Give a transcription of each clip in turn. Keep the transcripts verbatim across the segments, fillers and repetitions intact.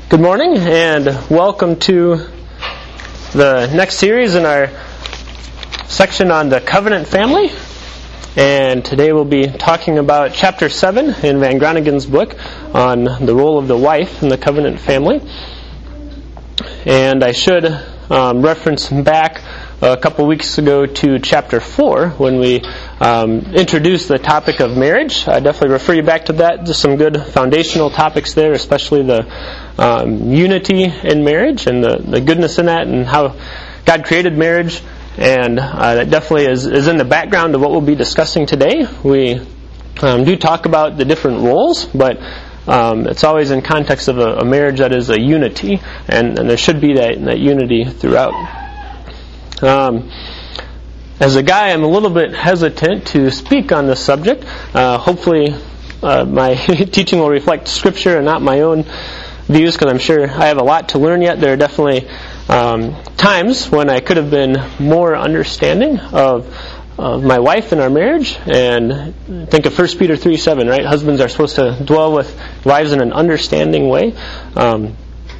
Good morning and welcome to the next series in our section on the covenant family. And today we'll be talking about chapter seven in Van Groningen's book on the role of the wife in the covenant family. And I should um, reference back a couple weeks ago to chapter four when we um, introduced the topic of marriage. I definitely refer you back to that. There's some good foundational topics there, especially the um, unity in marriage and the, the goodness in that and how God created marriage. And uh, that definitely is, is in the background of what we'll be discussing today. We um, do talk about the different roles, but um, it's always in context of a, a marriage that is a unity, and, and there should be that, that unity throughout. Um, as a guy, I'm a little bit hesitant to speak on this subject. Uh, hopefully, uh, my teaching will reflect Scripture and not my own views, because I'm sure I have a lot to learn yet. There are definitely um, times when I could have been more understanding of, of my wife and our marriage. And think of First Peter three seven, right? Husbands are supposed to dwell with wives in an understanding way. Um,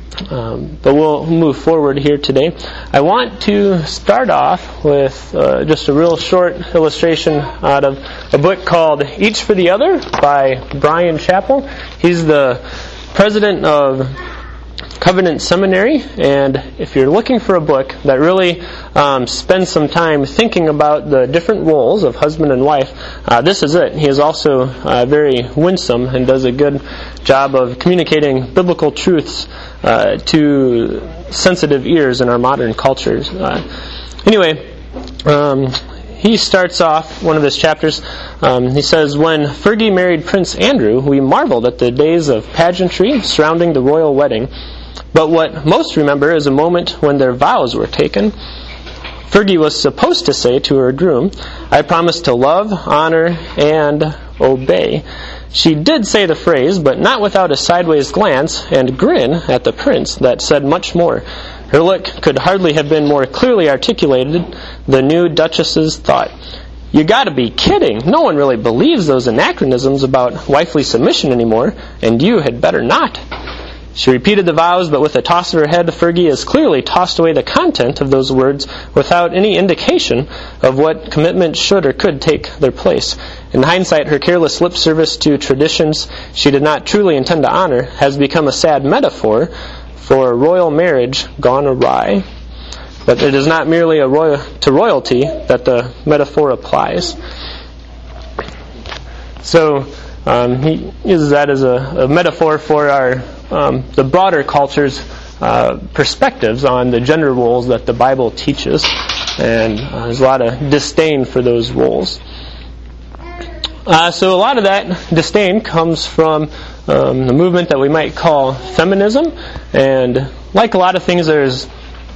Um, but we'll move forward here today. I want to start off with uh, just a real short illustration out of a book called Each for the Other by Bryan Chapell. He's the president of Covenant Seminary, and if you're looking for a book that really um, spends some time thinking about the different roles of husband and wife, uh, this is it. He is also uh, very winsome and does a good job of communicating biblical truths uh, to sensitive ears in our modern cultures. Uh, anyway, um, he starts off one of his chapters. Um, he says, "When Fergie married Prince Andrew, we marveled at the days of pageantry surrounding the royal wedding. But what most remember is a moment when their vows were taken. Fergie was supposed to say to her groom, 'I promise to love, honor, and obey.' She did say the phrase, but not without a sideways glance and grin at the prince that said much more. Her look could hardly have been more clearly articulated, the new duchess's thought. 'You gotta be kidding. No one really believes those anachronisms about wifely submission anymore, and you had better not.' She repeated the vows, but with a toss of her head, Fergie as clearly tossed away the content of those words without any indication of what commitment should or could take their place. In hindsight, her careless lip service to traditions she did not truly intend to honor has become a sad metaphor for royal marriage gone awry. But it is not merely a royal, to royalty that the metaphor applies." So um, he uses that as a, a metaphor for our Um, the broader culture's uh, perspectives on the gender roles that the Bible teaches, and uh, there's a lot of disdain for those roles. Uh, so a lot of that disdain comes from um, the movement that we might call feminism, and like a lot of things, there's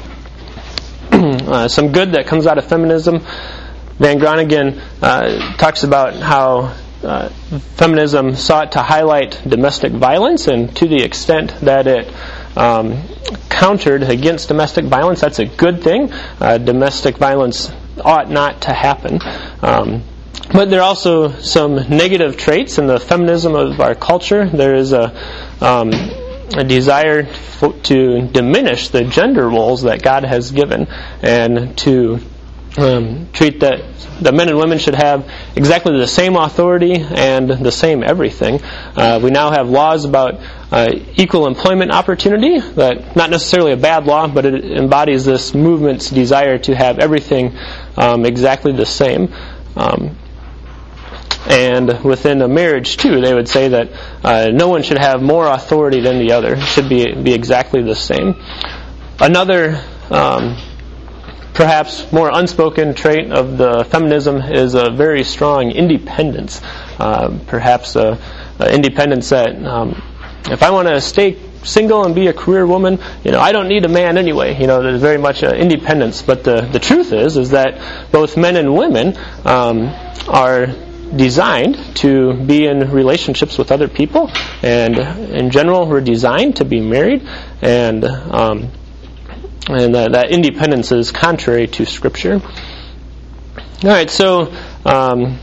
uh, some good that comes out of feminism. Van Groningen uh, talks about how Uh, feminism sought to highlight domestic violence, and to the extent that it um, countered against domestic violence, that's a good thing. Uh, domestic violence ought not to happen. Um, but there are also some negative traits in the feminism of our culture. There is a, um, a desire for, to diminish the gender roles that God has given, and to Um, treat that the men and women should have exactly the same authority and the same everything. Uh, we now have laws about uh, equal employment opportunity. That not necessarily a bad law, but it embodies this movement's desire to have everything um, exactly the same. Um, and within a marriage too, they would say that uh, no one should have more authority than the other. It should be be exactly the same. Another Um, Perhaps more unspoken trait of the feminism is a very strong independence. Uh, perhaps a, a independence that um, if I want to stay single and be a career woman, you know, I don't need a man anyway. You know, there's very much uh, independence. But the, the truth is, is that both men and women um, are designed to be in relationships with other people, and in general, we're designed to be married, and um, And uh, that independence is contrary to Scripture. All right, so um,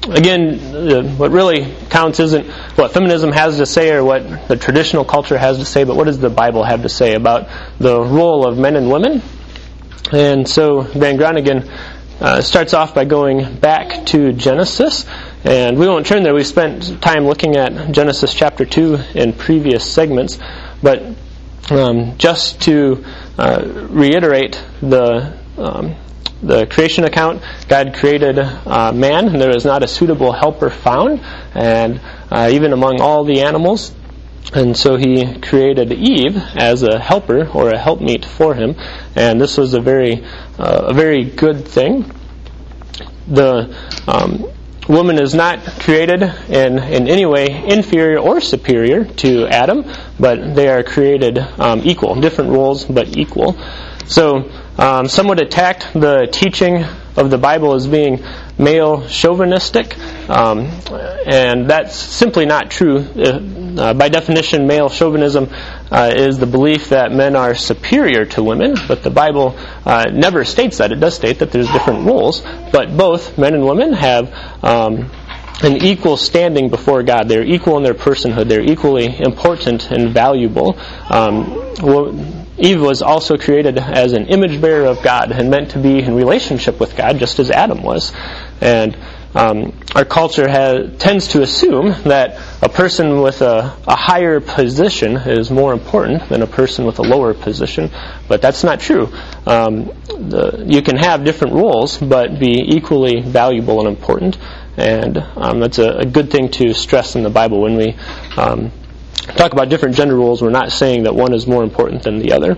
again, uh, what really counts isn't what feminism has to say or what the traditional culture has to say, but what does the Bible have to say about the role of men and women? And so Van Groningen uh, starts off by going back to Genesis, and we won't turn there. We've spent time looking at Genesis chapter two in previous segments, but um, just to uh, reiterate the um, the creation account, God created uh, man, and there was not a suitable helper found, and uh, even among all the animals. And so he created Eve as a helper or a helpmeet for him, and this was a very, uh, a very good thing. The um, woman is not created in, in any way inferior or superior to Adam, but they are created um, equal, different roles but equal. So um, some would attack the teaching of the Bible as being male chauvinistic, um, and that's simply not true. Uh, by definition, male chauvinism uh, is the belief that men are superior to women, but the Bible uh, never states that. It does state that there's different roles, but both men and women have um, an equal standing before God. They're equal in their personhood. They're equally important and valuable. Um, well, Eve was also created as an image bearer of God and meant to be in relationship with God, just as Adam was. And um, our culture has, tends to assume that a person with a, a higher position is more important than a person with a lower position, but that's not true. Um, the, you can have different roles, but be equally valuable and important, and um, that's a, a good thing to stress in the Bible. When we um, talk about different gender roles, we're not saying that one is more important than the other.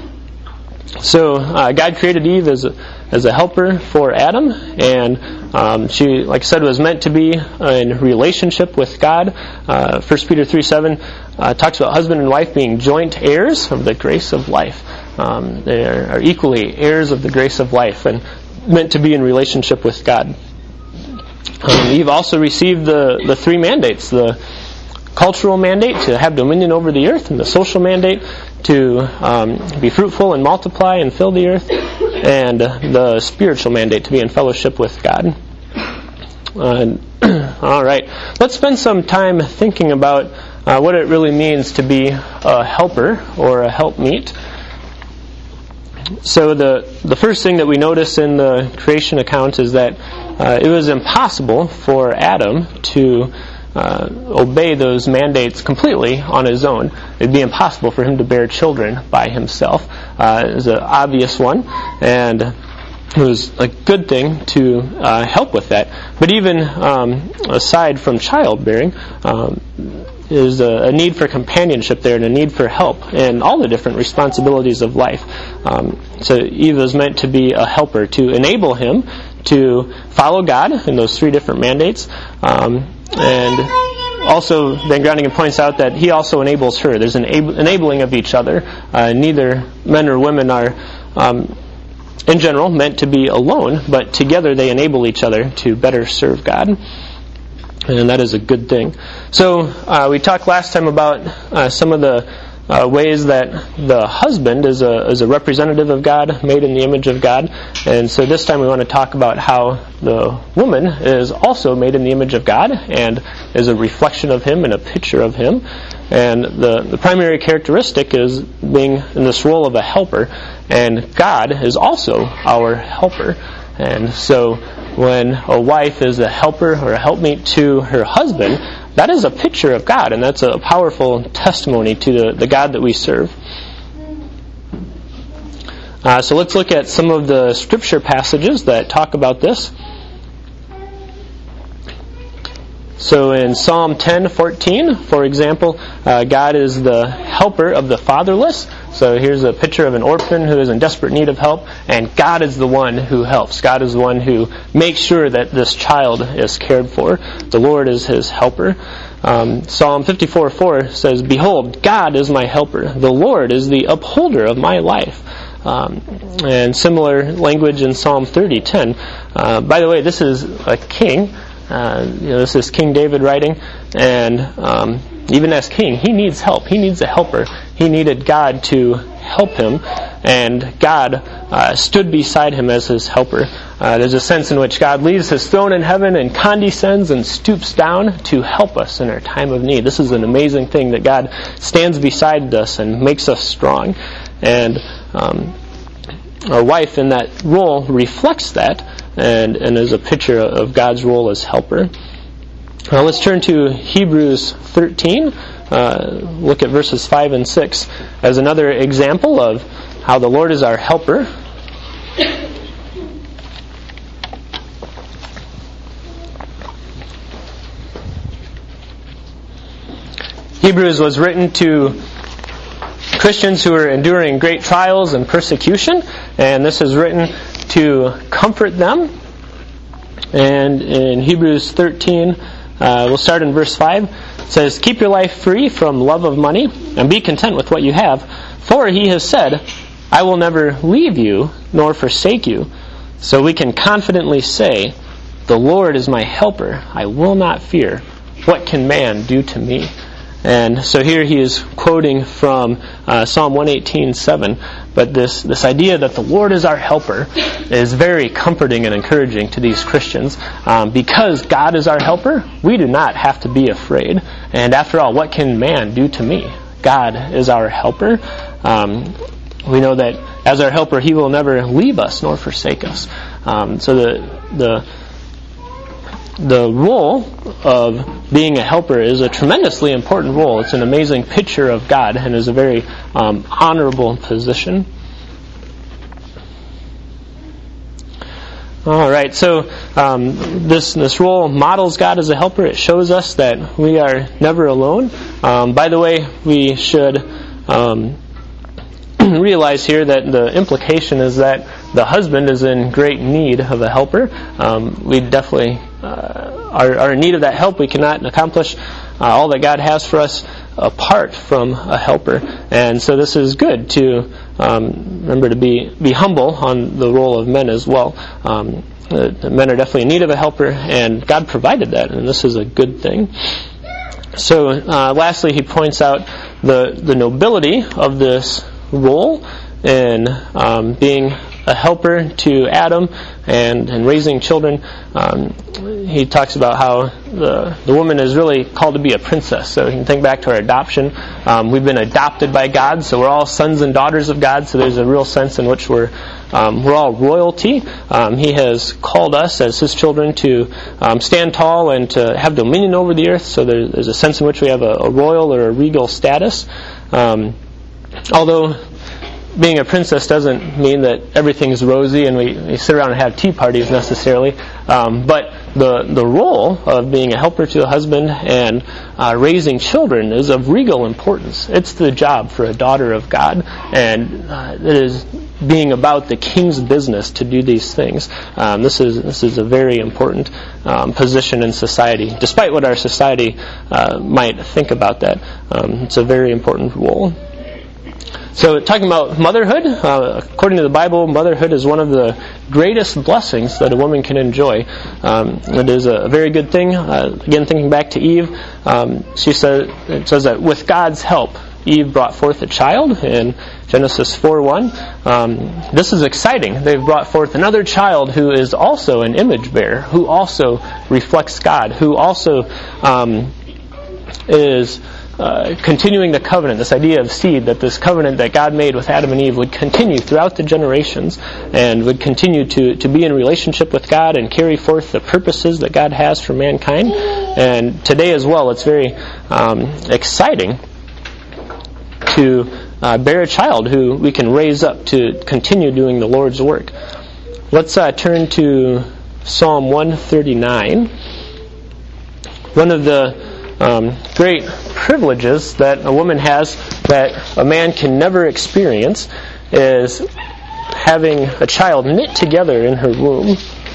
So uh, God created Eve as a, as a helper for Adam, and um, she, like I said, was meant to be in relationship with God. Uh, First Peter three seven uh, talks about husband and wife being joint heirs of the grace of life. Um, they are, are equally heirs of the grace of life and meant to be in relationship with God. Um, Eve also received the, the three mandates, the cultural mandate to have dominion over the earth, and the social mandate to um, be fruitful and multiply and fill the earth, and uh, the spiritual mandate to be in fellowship with God. Uh, all right, let's spend some time thinking about uh, what it really means to be a helper or a helpmeet. So the the first thing that we notice in the creation account is that uh, it was impossible for Adam to Uh, obey those mandates completely on his own. It'd be impossible for him to bear children by himself. Uh, it was an obvious one, and it was a good thing to uh, help with that. But even um, aside from childbearing, um, is a, a need for companionship there and a need for help in all the different responsibilities of life. Um, so Eve was meant to be a helper, to enable him to follow God in those three different mandates. Um, And also, Van Groningen points out that he also enables her. There's an ab- enabling of each other. Uh, neither men or women are, um, in general, meant to be alone, but together they enable each other to better serve God. And that is a good thing. So, uh, we talked last time about uh, some of the Uh, ways that the husband is a is a representative of God, made in the image of God. And so this time we want to talk about how the woman is also made in the image of God and is a reflection of Him and a picture of Him. And the, the primary characteristic is being in this role of a helper. And God is also our helper. And so when a wife is a helper or a helpmeet to her husband, that is a picture of God, and that's a powerful testimony to the, the God that we serve. Uh, so let's look at some of the scripture passages that talk about this. So in Psalm ten fourteen, for example, uh, God is the helper of the fatherless. So here's a picture of an orphan who is in desperate need of help, and God is the one who helps. God is the one who makes sure that this child is cared for. The Lord is his helper. Um, Psalm fifty-four four says, "Behold, God is my helper. The Lord is the upholder of my life." Um, and similar language in Psalm thirty ten. Uh, by the way, this is a king. Uh, you know, this is King David writing, and um, even as king, he needs help. He needs a helper. He needed God to help him, and God uh, stood beside him as his helper. Uh, there's a sense in which God leaves his throne in heaven and condescends and stoops down to help us in our time of need. This is an amazing thing, that God stands beside us and makes us strong. And um, our wife in that role reflects that, and, and is a picture of God's role as helper. Now let's turn to Hebrews thirteen. Uh, look at verses five and six as another example of how the Lord is our helper. Hebrews was written to Christians who are enduring great trials and persecution, and this is written to comfort them. And in Hebrews thirteen, uh, we'll start in verse five. It says, "Keep your life free from love of money, and be content with what you have. For he has said, I will never leave you, nor forsake you. So we can confidently say, the Lord is my helper. I will not fear. What can man do to me?" And so here he is quoting from uh, Psalm one eighteen seven. But this, this idea that the Lord is our helper is very comforting and encouraging to these Christians. Um, because God is our helper, we do not have to be afraid. And after all, what can man do to me? God is our helper. Um, we know that as our helper, he will never leave us nor forsake us. Um, so the the The role of being a helper is a tremendously important role. It's an amazing picture of God and is a very um, honorable position. All right, so um, this this role models God as a helper. It shows us that we are never alone. Um, by the way, we should um, realize here that the implication is that the husband is in great need of a helper. Um, we definitely uh, are, are in need of that help. We cannot accomplish uh, all that God has for us apart from a helper. And so this is good to um, remember to be, be humble on the role of men as well. Um, the, the men are definitely in need of a helper, and God provided that, and this is a good thing. So uh, lastly, he points out the, the nobility of this role in um, being a helper to Adam and, and raising children. Um, he talks about how the, the woman is really called to be a princess. So you can think back to our adoption. Um, we've been adopted by God, so we're all sons and daughters of God, so there's a real sense in which we're um, we're all royalty. Um, he has called us as His children to um, stand tall and to have dominion over the earth, so there, there's a sense in which we have a, a royal or a regal status. Um, although being a princess doesn't mean that everything's rosy and we, we sit around and have tea parties necessarily. Um, but the the role of being a helper to a husband and uh, raising children is of regal importance. It's the job for a daughter of God, and uh, it is being about the king's business to do these things. Um, this is this is a very important um, position in society, despite what our society uh, might think about that. Um, it's a very important role. So talking about motherhood, uh, according to the Bible, motherhood is one of the greatest blessings that a woman can enjoy. Um, it is a very good thing. Uh, again, thinking back to Eve, um, she said, it says that with God's help, Eve brought forth a child in Genesis four one. Um, this is exciting. They've brought forth another child who is also an image bearer, who also reflects God, who also um, is Uh, continuing the covenant, this idea of seed, that this covenant that God made with Adam and Eve would continue throughout the generations and would continue to, to be in relationship with God and carry forth the purposes that God has for mankind. And today as well, it's very um, exciting to uh, bear a child who we can raise up to continue doing the Lord's work. Let's uh, turn to Psalm one thirty-nine. One of the Um, great privileges that a woman has that a man can never experience is having a child knit together in her womb.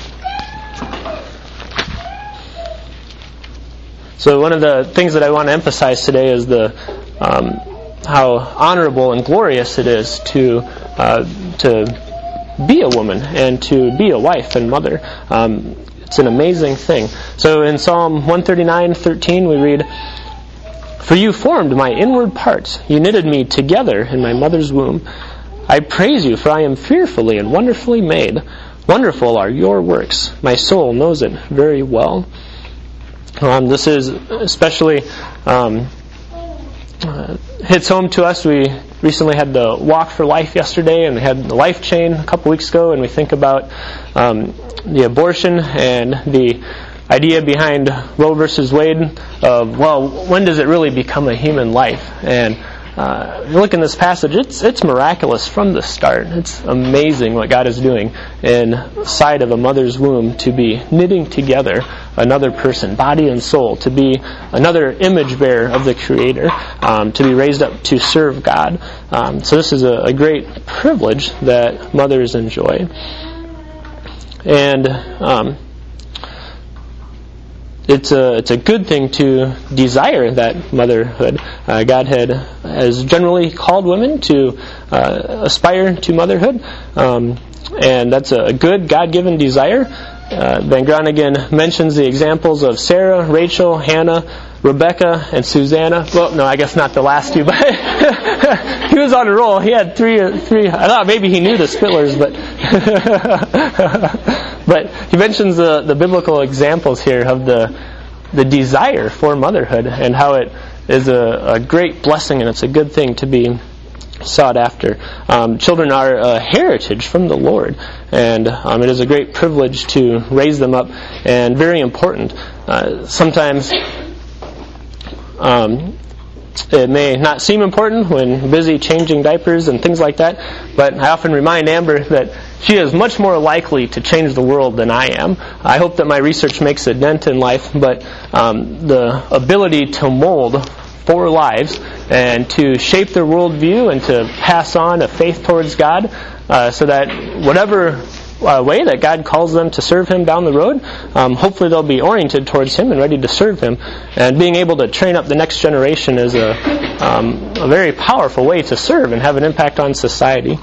So one of the things that I want to emphasize today is the um, how honorable and glorious it is to uh, to be a woman and to be a wife and mother. Um, It's an amazing thing. So in Psalm one thirty-nine thirteen we read, For you formed my inward parts. You knitted me together in my mother's womb. I praise you, for I am fearfully and wonderfully made. Wonderful are your works. My soul knows it very well. Um, this is especially um, uh, hits home to us. We recently had the Walk for Life yesterday, and we had the Life Chain a couple weeks ago, and we think about um, the abortion and the idea behind Roe versus Wade of, well, when does it really become a human life? And uh, if you look in this passage, it's it's miraculous from the start. It's amazing what God is doing inside of a mother's womb to be knitting together another person, body and soul, to be another image bearer of the Creator, um, to be raised up to serve God. Um, so this is a, a great privilege that mothers enjoy. And um, It's a it's a good thing to desire that motherhood. Uh, God had has generally called women to uh, aspire to motherhood, um, and that's a good God-given desire. Uh, Van Groningen mentions the examples of Sarah, Rachel, Hannah, Rebecca, and Susanna. Well, no, I guess not the last two, but he was on a roll. He had three. Three. I thought maybe he knew the Spitlers, but but he mentions the the biblical examples here of the the desire for motherhood and how it is a, a great blessing and it's a good thing to be sought after. Um, children are a heritage from the Lord, and um, it is a great privilege to raise them up, and very important. Uh, sometimes um, it may not seem important when busy changing diapers and things like that, but I often remind Amber that she is much more likely to change the world than I am. I hope that my research makes a dent in life, but um, the ability to mold four lives and to shape their worldview and to pass on a faith towards God, uh, so that whatever uh, way that God calls them to serve Him down the road, um, hopefully they'll be oriented towards Him and ready to serve Him. And being able to train up the next generation is a, um, a very powerful way to serve and have an impact on society.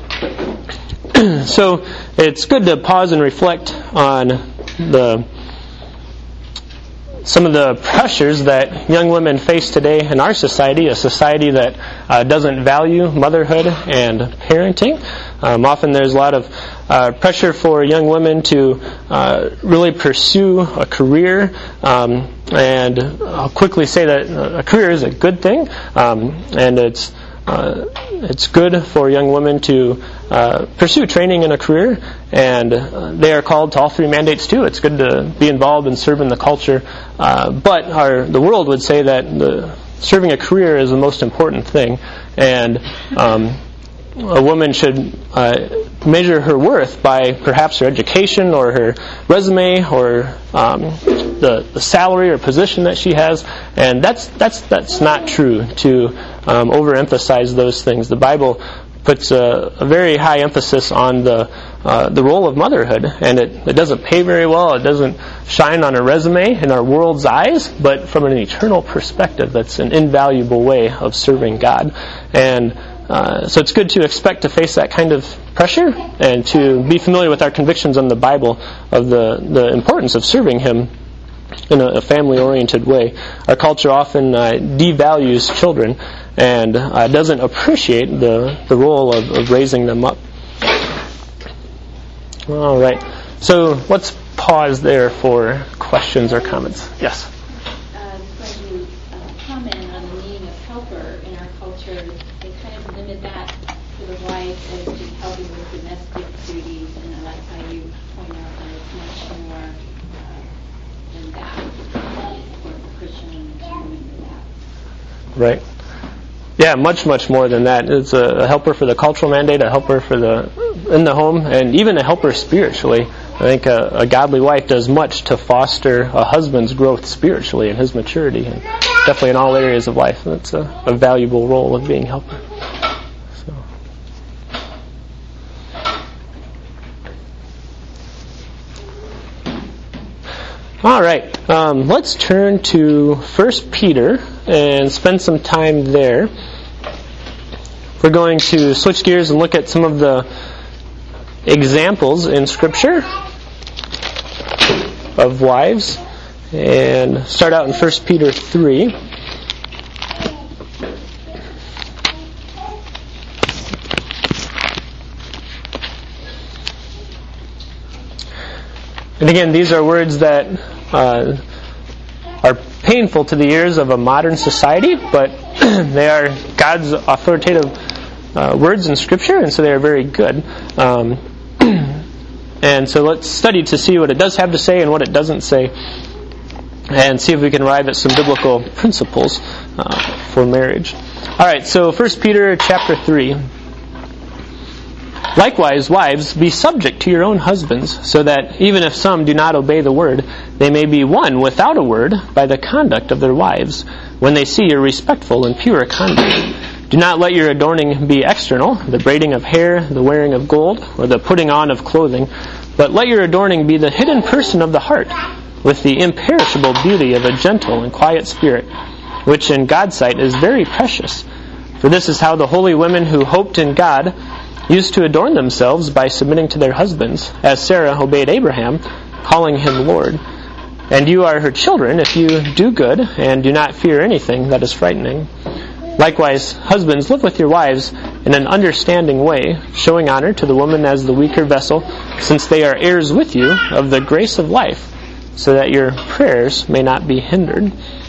So it's good to pause and reflect on the some of the pressures that young women face today in our society, a society that uh, doesn't value motherhood and parenting. Um, often there's a lot of uh, pressure for young women to uh, really pursue a career, um, and I'll quickly say that a career is a good thing, um, and it's Uh, it's good for young women to uh, pursue training in a career, and uh, they are called to all three mandates too. It's good to be involved and serve in the culture, uh, but our, the world would say that the, serving a career is the most important thing, and um, a woman should uh, measure her worth by perhaps her education or her resume or um, the, the salary or position that she has, and that's that's that's not true to um, overemphasize those things. The Bible puts a, a very high emphasis on the uh, the role of motherhood, and it, it doesn't pay very well. It doesn't shine on a resume in our world's eyes, but from an eternal perspective, that's an invaluable way of serving God. And Uh, so it's good to expect to face that kind of pressure and to be familiar with our convictions on the Bible of the, the importance of serving Him in a, a family-oriented way. Our culture often uh, devalues children and uh, doesn't appreciate the, the role of, of raising them up. All right. So let's pause there for questions or comments. Yes? Right. Yeah, much, much more than that. It's a helper for the cultural mandate, a helper for the in the home, and even a helper spiritually. I think a, a godly wife does much to foster a husband's growth spiritually and his maturity, and definitely in all areas of life. That's a, a valuable role of being a helper. So. All right, um, let's turn to First Peter and spend some time there. We're going to switch gears and look at some of the examples in Scripture of wives, and start out in First Peter three. And again, these are words that uh, are painful to the ears of a modern society, but they are God's authoritative uh, words in Scripture, and so they are very good. Um, and so let's study to see what it does have to say and what it doesn't say, and see if we can arrive at some biblical principles uh, for marriage. All right, so First Peter chapter three. Likewise, wives, be subject to your own husbands, so that even if some do not obey the word, they may be won without a word by the conduct of their wives, when they see your respectful and pure conduct. Do not let your adorning be external, the braiding of hair, the wearing of gold, or the putting on of clothing, but let your adorning be the hidden person of the heart, with the imperishable beauty of a gentle and quiet spirit, which in God's sight is very precious. For this is how the holy women who hoped in God used to adorn themselves by submitting to their husbands, as Sarah obeyed Abraham, calling him Lord. And you are her children if you do good and do not fear anything that is frightening. Likewise, husbands, live with your wives in an understanding way, showing honor to the woman as the weaker vessel, since they are heirs with you of the grace of life, so that your prayers may not be hindered.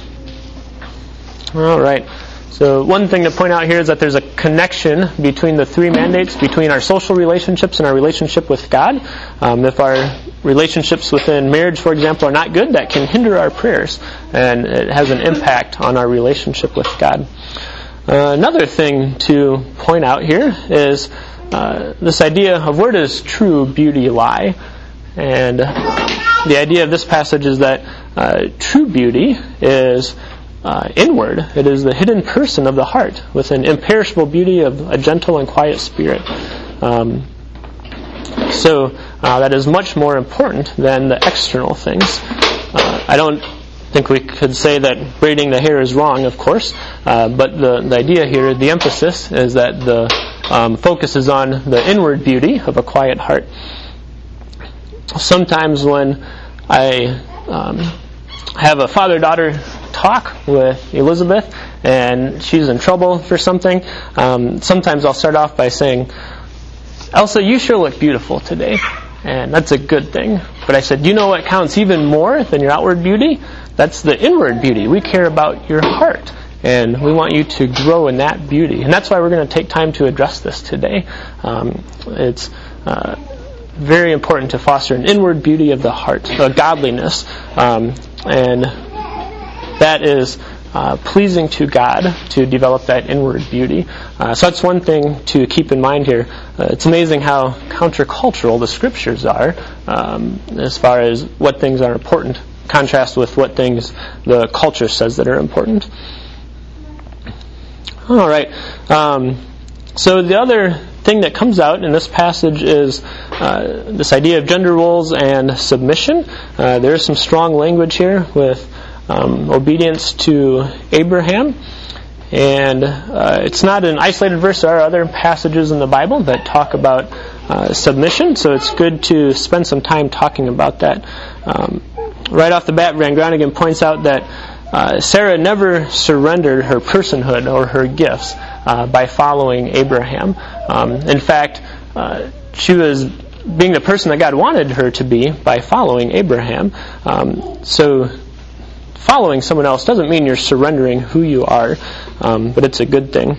All right. So one thing to point out here is that there's a connection between the three mandates, between our social relationships and our relationship with God. Um, if our relationships within marriage, for example, are not good, that can hinder our prayers, and it has an impact on our relationship with God. Uh, another thing to point out here is uh, this idea of where does true beauty lie? And the idea of this passage is that uh, true beauty is Uh, inward. It is the hidden person of the heart, with an imperishable beauty of a gentle and quiet spirit. Um, so uh, that is much more important than the external things. Uh, I don't think we could say that braiding the hair is wrong, of course, uh, but the, the idea here, the emphasis, is that the um, focus is on the inward beauty of a quiet heart. Sometimes when I um, have a father-daughter talk with Elizabeth and she's in trouble for something, um, sometimes I'll start off by saying, Elsa, you sure look beautiful today. And that's a good thing. But I said, you know what counts even more than your outward beauty? That's the inward beauty. We care about your heart, and we want you to grow in that beauty. And that's why we're going to take time to address this today. Um, it's uh, very important to foster an inward beauty of the heart, a godliness, um, and that is uh, pleasing to God, to develop that inward beauty. Uh, so that's one thing to keep in mind here. Uh, it's amazing how countercultural the Scriptures are um, as far as what things are important, contrast with what things the culture says that are important. All right. Um, so the other thing that comes out in this passage is uh, this idea of gender roles and submission. Uh, there is some strong language here with Um, obedience to Abraham, and uh, it's not an isolated verse. There are other passages in the Bible that talk about uh, submission, so it's good to spend some time talking about that. Um, right off the bat, Van Groningen points out that uh, Sarah never surrendered her personhood or her gifts uh, by following Abraham. Um, in fact, uh, she was being the person that God wanted her to be by following Abraham. Um, so Following someone else doesn't mean you're surrendering who you are, um, but it's a good thing.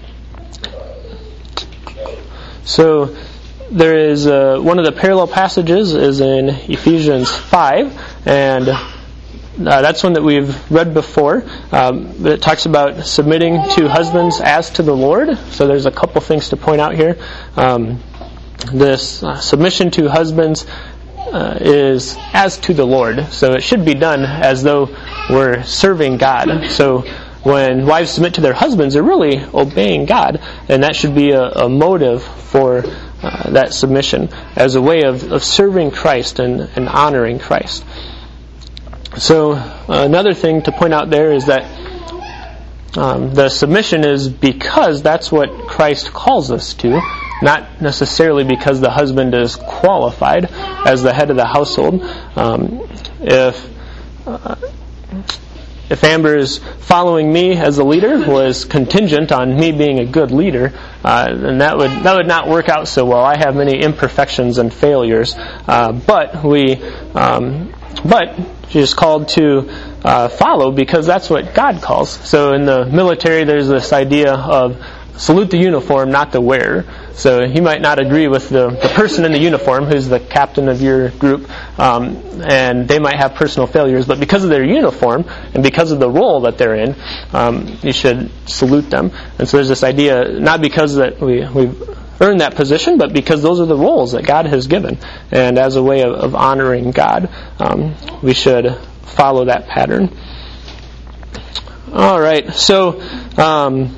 So there is uh, one of the parallel passages is in Ephesians five, and uh, that's one that we've read before. Um, but it talks about submitting to husbands as to the Lord. So there's a couple things to point out here. Um, this uh, submission to husbands Uh, is as to the Lord. So it should be done as though we're serving God. So when wives submit to their husbands, they're really obeying God, and that should be a, a motive for uh, that submission as a way of, of serving Christ and, and honoring Christ. So uh, another thing to point out there is that um, the submission is because that's what Christ calls us to, not necessarily because the husband is qualified as the head of the household. Um, if uh, if Amber's following me as a leader was contingent on me being a good leader, uh, then that would that would not work out so well. I have many imperfections and failures, uh, but we, um, but she's called to uh, follow because that's what God calls. So in the military, there's this idea of salute the uniform, not the wearer. So you might not agree with the, the person in the uniform who's the captain of your group, um, and they might have personal failures, but because of their uniform and because of the role that they're in, um, you should salute them. And so there's this idea, not because that we, we've earned that position, but because those are the roles that God has given. And as a way of, of honoring God, um, we should follow that pattern. All right, so um,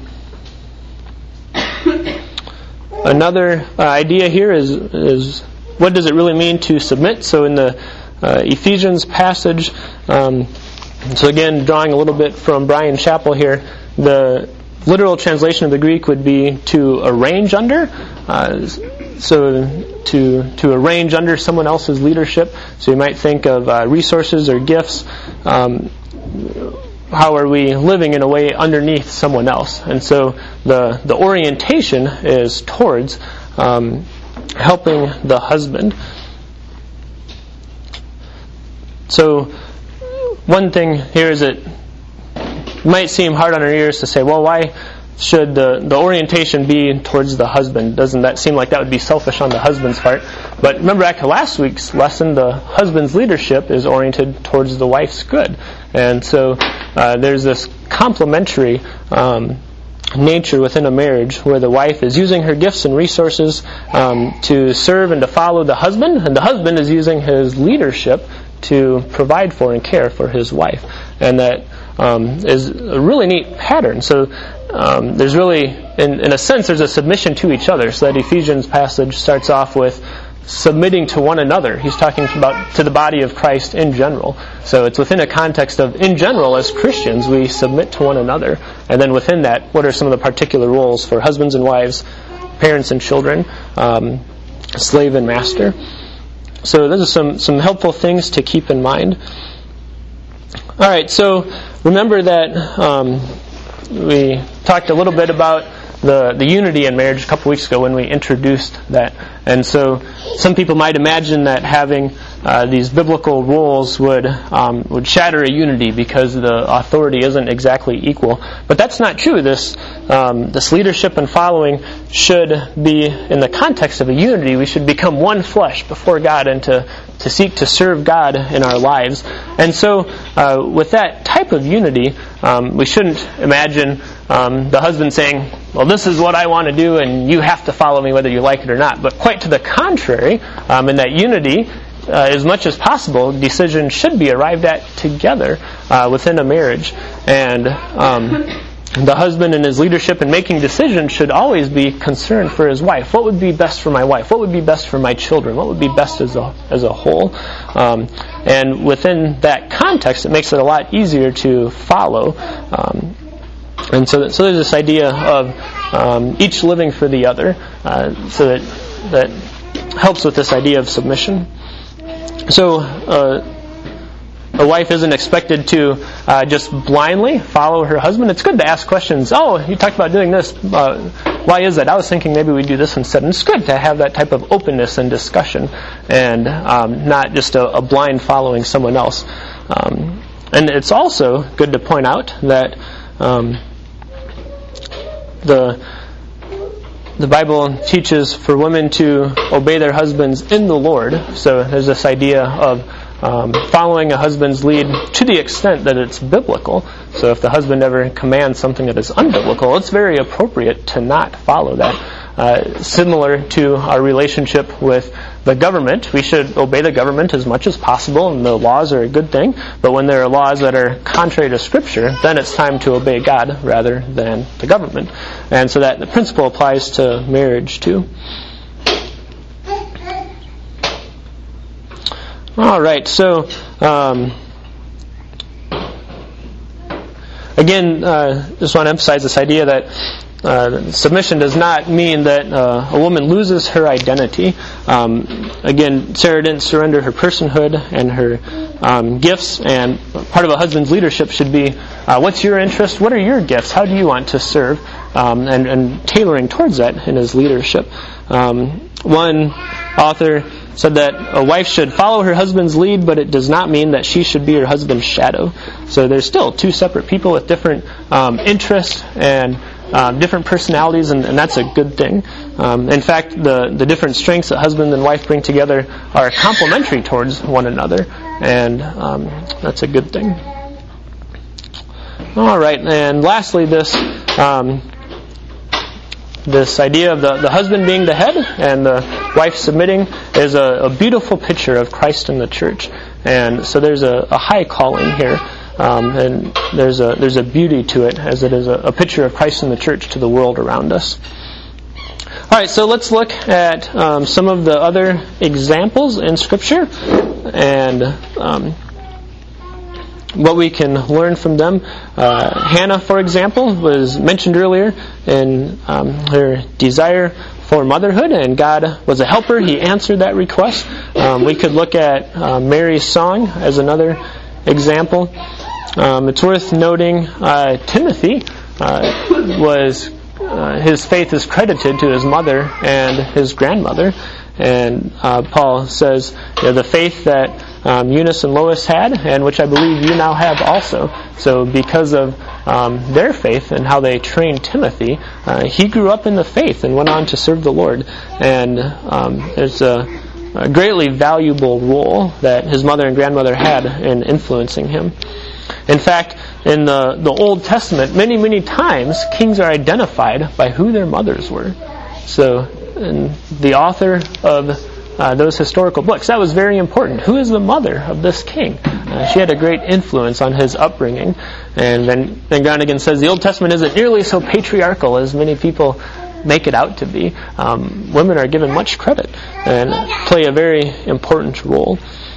another uh, idea here is is what does it really mean to submit? So in the uh, Ephesians passage, um, so again, drawing a little bit from Brian Chappell here, the literal translation of the Greek would be to arrange under. Uh, so to to arrange under someone else's leadership. So you might think of uh, resources or gifts. Um, how are we living in a way underneath someone else? And so the the orientation is towards um, helping the husband. So one thing here is it might seem hard on our ears to say, well, why should the, the orientation be towards the husband? Doesn't that seem like that would be selfish on the husband's part? But remember back to last week's lesson, the husband's leadership is oriented towards the wife's good. And so uh, there's this complementary um, nature within a marriage where the wife is using her gifts and resources um, to serve and to follow the husband, and the husband is using his leadership to provide for and care for his wife. And that um, is a really neat pattern. So um, there's really, in, in a sense, there's a submission to each other. So that Ephesians passage starts off with submitting to one another. He's talking about to the body of Christ in general. So it's within a context of, in general, as Christians, we submit to one another. And then within that, what are some of the particular roles for husbands and wives, parents and children, um, slave and master? So those are some, some helpful things to keep in mind. All right, so remember that um, we talked a little bit about the, the unity in marriage a couple weeks ago when we introduced that. And so some people might imagine that having uh, these biblical roles would um, would shatter a unity because the authority isn't exactly equal. But that's not true. This um, this leadership and following should be in the context of a unity. We should become one flesh before God and to, to seek to serve God in our lives. And so uh, with that type of unity, um, we shouldn't imagine um, the husband saying, well, this is what I want to do and you have to follow me whether you like it or not. But quite to the contrary, um, in that unity, uh, as much as possible, decisions should be arrived at together uh, within a marriage. And um, the husband in his leadership and making decisions should always be concerned for his wife. What would be best for my wife? What would be best for my children? What would be best as a, as a whole? Um, and within that context, it makes it a lot easier to follow. Um, and so, so there's this idea of um, each living for the other, uh, so that that helps with this idea of submission. So uh, a wife isn't expected to uh, just blindly follow her husband. It's good to ask questions. Oh, you talked about doing this. Uh, why is that? I was thinking maybe we do this instead. And it's good to have that type of openness and discussion, and um, not just a, a blind following someone else. Um, and it's also good to point out that um, the The Bible teaches for women to obey their husbands in the Lord. So there's this idea of um, following a husband's lead to the extent that it's biblical. So if the husband ever commands something that is unbiblical, it's very appropriate to not follow that. Uh, similar to our relationship with the government, we should obey the government as much as possible, and the laws are a good thing. But when there are laws that are contrary to Scripture, then it's time to obey God rather than the government. And so that the principle applies to marriage too. All right, so um, again, uh, just want to emphasize this idea that uh, submission does not mean that uh, a woman loses her identity. Um, again, Sarah didn't surrender her personhood and her um, gifts, and part of a husband's leadership should be, uh, what's your interest? What are your gifts? How do you want to serve? Um, and, and tailoring towards that in his leadership. Um, one author said that a wife should follow her husband's lead, but it does not mean that she should be her husband's shadow. So there's still two separate people with different um, interests and uh, different personalities, and, and that's a good thing. Um, in fact, the, the different strengths that husband and wife bring together are complementary towards one another, and um, that's a good thing. All right, and lastly, this um, this idea of the, the husband being the head and the wife submitting is a, a beautiful picture of Christ in the church. And so there's a, a high calling here, um, and there's a there's a beauty to it, as it is a, a picture of Christ in the church to the world around us. All right, so let's look at um, some of the other examples in Scripture and um, what we can learn from them. Uh, Hannah, for example, was mentioned earlier in um, her desire for motherhood, and God was a helper. He answered that request. Um, we could look at uh, Mary's song as another example. Um, it's worth noting uh, Timothy uh, was uh, his faith is credited to his mother and his grandmother, and uh, Paul says, you know, the faith that Um, Eunice and Lois had, and which I believe you now have also. So because of um, their faith and how they trained Timothy, uh, he grew up in the faith and went on to serve the Lord. And um, it's a, a greatly valuable role that his mother and grandmother had in influencing him. In fact, in the, the Old Testament, many, many times, kings are identified by who their mothers were. So and the author of Uh, those historical books, that was very important. Who is the mother of this king? Uh, she had a great influence on his upbringing. And then, then Granigan says the Old Testament isn't nearly so patriarchal as many people make it out to be. Um, women are given much credit and play a very important role.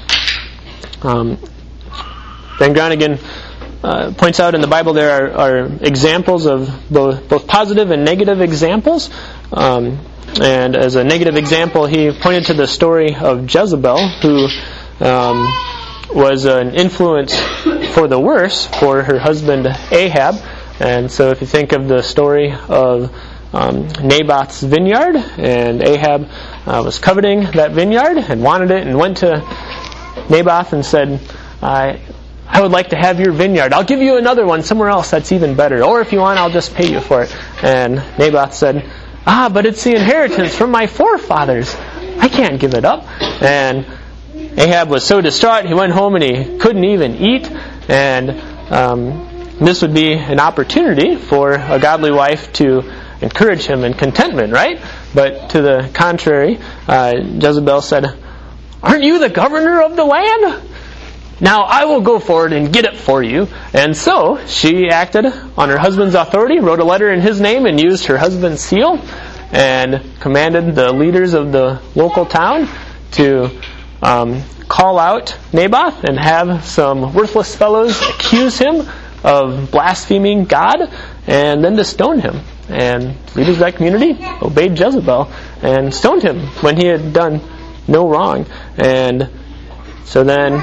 Um, then Granigan uh, points out in the Bible there are, are examples of both, both positive and negative examples. Um, And as a negative example, he pointed to the story of Jezebel, who um, was an influence for the worse for her husband Ahab. And so if you think of the story of um, Naboth's vineyard, and Ahab uh, was coveting that vineyard and wanted it, and went to Naboth and said, I, I would like to have your vineyard. I'll give you another one somewhere else that's even better. Or if you want, I'll just pay you for it. And Naboth said, Ah, but it's the inheritance from my forefathers. I can't give it up. And Ahab was so distraught, he went home and he couldn't even eat. And um, this would be an opportunity for a godly wife to encourage him in contentment, right? But to the contrary, uh, Jezebel said, Aren't you the governor of the land? Now I will go forward and get it for you. And so she acted on her husband's authority, wrote a letter in his name, and used her husband's seal, and commanded the leaders of the local town to um, call out Naboth and have some worthless fellows accuse him of blaspheming God, and then to stone him. And leaders of that community obeyed Jezebel and stoned him when he had done no wrong. And so then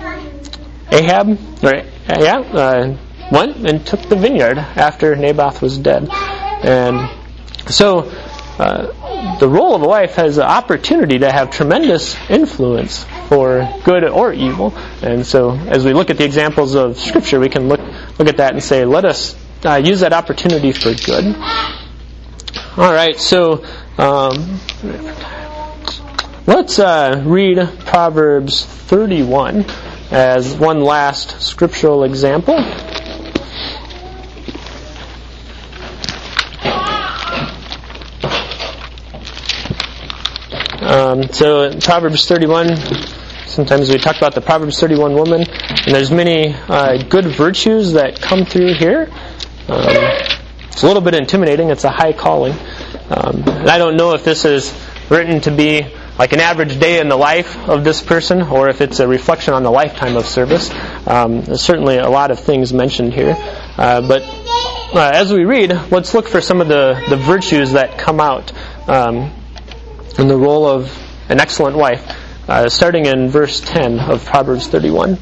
Ahab, right, yeah, uh, went and took the vineyard after Naboth was dead. And so uh, the role of a wife has an opportunity to have tremendous influence for good or evil. And so as we look at the examples of Scripture, we can look look at that and say, let us uh, use that opportunity for good. All right, so um, let's uh, read Proverbs thirty-one as one last scriptural example. Um, so in Proverbs thirty-one, sometimes we talk about the Proverbs thirty-one woman, and there's many uh, good virtues that come through here. Um, it's a little bit intimidating. It's a high calling. Um, and I don't know if this is written to be like an average day in the life of this person, or if it's a reflection on the lifetime of service. Um, there's certainly a lot of things mentioned here. Uh, but uh, as we read, let's look for some of the, the virtues that come out um, in the role of an excellent wife, uh, starting in verse ten of Proverbs thirty-one.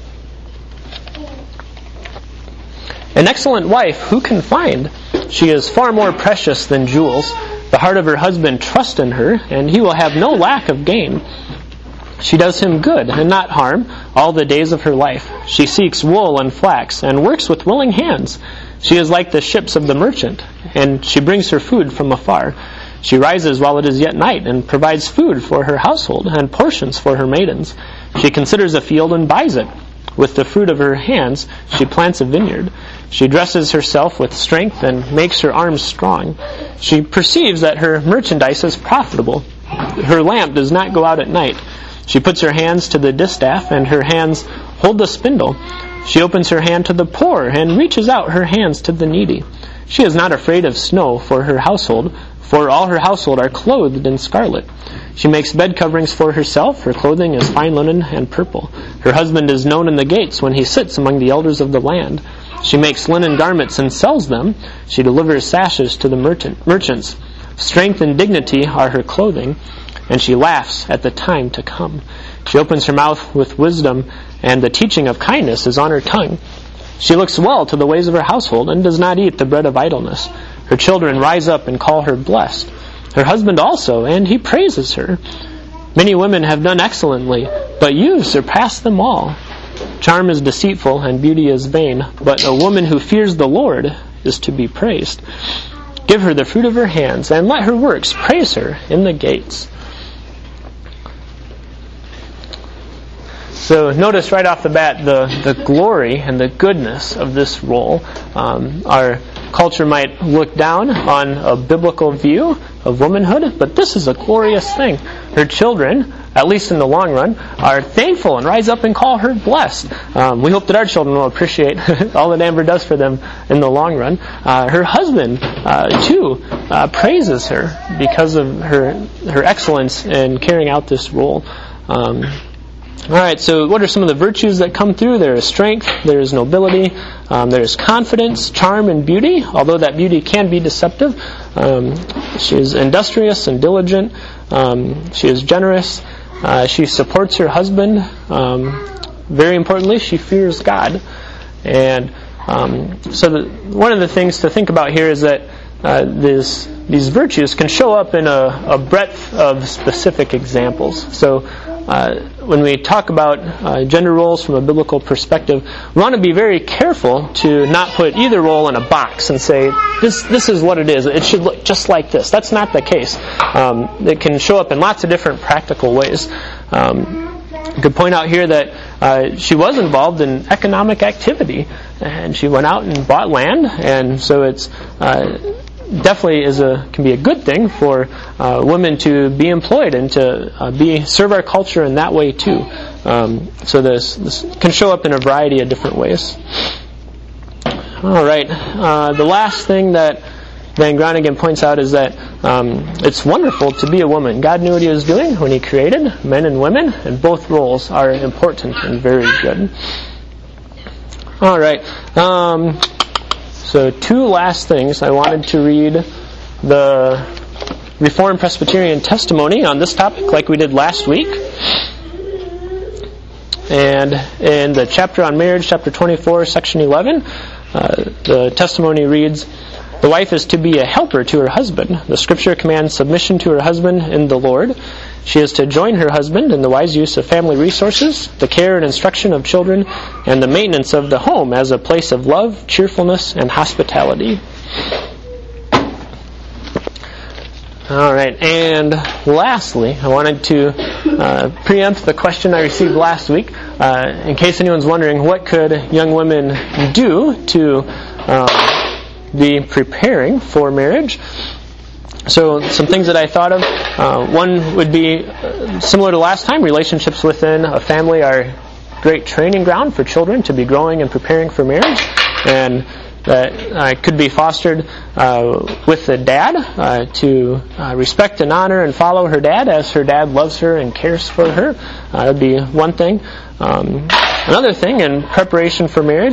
An excellent wife who can find? She is far more precious than jewels. The heart of her husband trusts in her, and he will have no lack of gain. She does him good and not harm all the days of her life. She seeks wool and flax and works with willing hands. She is like the ships of the merchant, and she brings her food from afar. She rises while it is yet night and provides food for her household and portions for her maidens. She considers a field and buys it. With the fruit of her hands she plants a vineyard. She dresses herself with strength and makes her arms strong. She perceives that her merchandise is profitable. Her lamp does not go out at night. She puts her hands to the distaff, and her hands hold the spindle. She opens her hand to the poor and reaches out her hands to the needy. She is not afraid of snow for her household, for all her household are clothed in scarlet. She makes bed coverings for herself. Her clothing is fine linen and purple. Her husband is known in the gates when he sits among the elders of the land. She makes linen garments and sells them. She delivers sashes to the merchant, merchants. Strength and dignity are her clothing, and she laughs at the time to come. She opens her mouth with wisdom, and the teaching of kindness is on her tongue. She looks well to the ways of her household and does not eat the bread of idleness. Her children rise up and call her blessed. Her husband also, and he praises her. Many women have done excellently, but you surpass them all. Charm is deceitful and beauty is vain, but a woman who fears the Lord is to be praised. Give her the fruit of her hands, and let her works praise her in the gates. So notice right off the bat the, the glory and the goodness of this role. Um, our culture might look down on a biblical view of womanhood, but this is a glorious thing. Her children, at least in the long run, are thankful and rise up and call her blessed. Um, we hope that our children will appreciate all that Amber does for them in the long run. Uh, her husband, uh, too, uh, praises her because of her her excellence in carrying out this role. Um, All right, so what are some of the virtues that come through? There is strength, there is nobility, um, there is confidence, charm, and beauty, although that beauty can be deceptive. Um, she is industrious and diligent. Um, she is generous. Uh, she supports her husband. Um, very importantly, she fears God. And um, so the, one of the things to think about here is that uh, this, these virtues can show up in a, a breadth of specific examples. So Uh, when we talk about uh, gender roles from a biblical perspective, we want to be very careful to not put either role in a box and say, this this is what it is. It should look just like this. That's not the case. Um, it can show up in lots of different practical ways. Um, I could point out here that uh, she was involved in economic activity, and she went out and bought land, and so it's uh, definitely is a can be a good thing for uh, women to be employed and to uh, be serve our culture in that way too. Um, so this, this can show up in a variety of different ways. All right, uh, the last thing that Van Groningen points out is that um, it's wonderful to be a woman. God knew what He was doing when He created men and women, and both roles are important and very good. All right. Um, So two last things. I wanted to read the Reformed Presbyterian testimony on this topic like we did last week. And in the chapter on marriage, chapter twenty-four, section eleven, uh, the testimony reads, "The wife is to be a helper to her husband. The Scripture commands submission to her husband in the Lord. She is to join her husband in the wise use of family resources, the care and instruction of children, and the maintenance of the home as a place of love, cheerfulness, and hospitality." All right, and lastly, I wanted to uh, preempt the question I received last week. Uh, in case anyone's wondering, what could young women do to um, be preparing for marriage? So some things that I thought of. Uh, one would be uh, similar to last time. Relationships within a family are a great training ground for children to be growing and preparing for marriage. And that uh, could be fostered uh, with the dad uh, to uh, respect and honor and follow her dad as her dad loves her and cares for her. Uh, that would be one thing. Um, another thing in preparation for marriage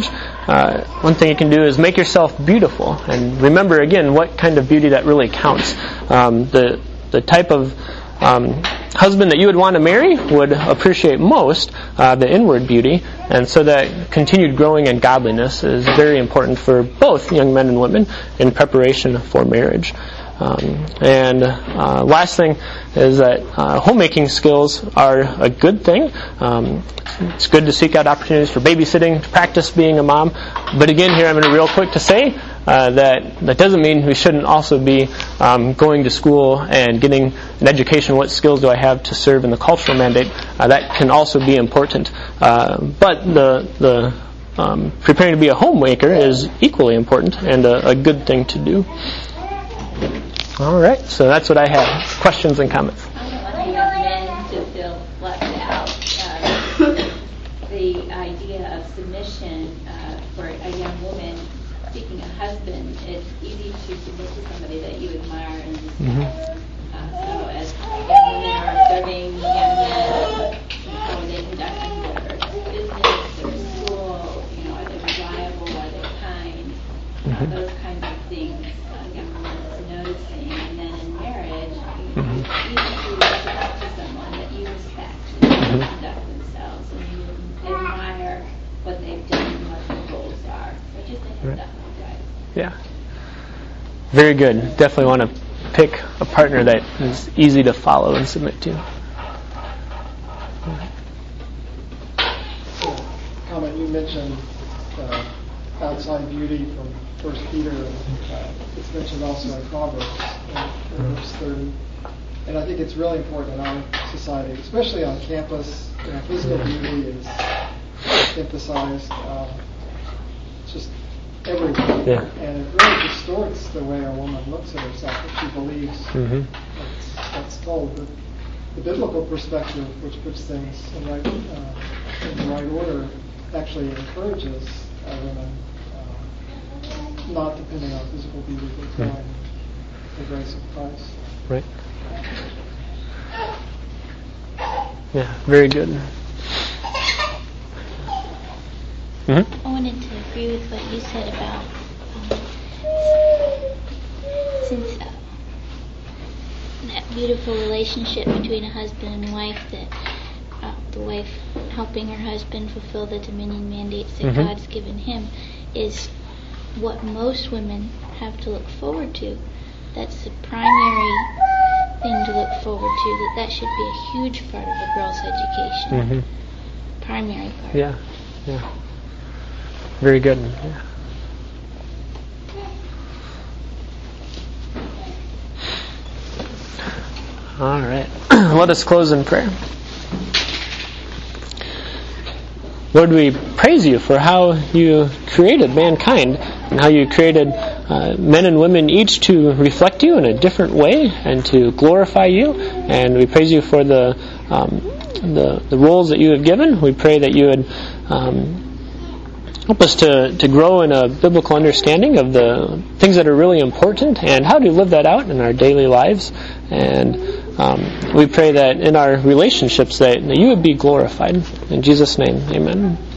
uh, one thing you can do is make yourself beautiful, and remember again what kind of beauty that really counts. Um, the the type of um, husband that you would want to marry would appreciate most uh, the inward beauty, and so that continued growing in godliness is very important for both young men and women in preparation for marriage. Um, and uh, last thing is that uh, homemaking skills are a good thing. Um, it's good to seek out opportunities for babysitting, to practice being a mom. But again, here I'm going to real quick to say uh, that that doesn't mean we shouldn't also be um, going to school and getting an education. What skills do I have to serve in the cultural mandate? Uh, that can also be important. Uh, but the the um, preparing to be a homemaker is equally important and a, a good thing to do. All right, so that's what I have. Questions and comments? I want men to feel left out. Uh, the idea of submission uh, for a young woman seeking a husband, it's easy to submit to somebody that you admire and respect. Mm-hmm. Uh, so as young women are serving young men, how are they conducting their business, their school, you know, are they reliable, are they kind, uh, mm-hmm. those kinds of things. Noticing, and then in marriage, mm-hmm. it's easy to look up to someone that you respect and mm-hmm. conduct themselves, and you admire what they've done and what their goals are. So just a heads up, guys. Yeah. Very good. Definitely want to pick a partner that is easy to follow and submit to. So, comment you mentioned uh, outside beauty from First Peter, and uh, it's mentioned also in Proverbs, in, in verse thirty. And I think it's really important in our society, especially on campus. You know, physical beauty is emphasized. Uh, it's just everywhere, yeah. and it really distorts the way a woman looks at herself, what she believes. Mm-hmm. That's, that's told. The, the biblical perspective, which puts things in, right, uh, in the right order, actually encourages uh, women. Not depending on physical beauty, but on the grace of Christ. Right. Yeah, very good. Mm-hmm. I wanted to agree with what you said about um, since uh, that beautiful relationship between a husband and wife, that uh, the wife helping her husband fulfill the dominion mandates that mm-hmm. God's given him is what most women have to look forward to. That's the primary thing to look forward to, that that should be a huge part of a girl's education. Mm-hmm. Primary part. Yeah, yeah. Very good. Yeah. All right. Let us close in prayer. Lord, we praise you for how you created mankind and how you created uh, men and women each to reflect you in a different way and to glorify you. And we praise you for the um, the, the roles that you have given. We pray that you would um, help us to, to grow in a biblical understanding of the things that are really important and how to live that out in our daily lives. And Um, we pray that in our relationships that, that you would be glorified. In Jesus' name, amen.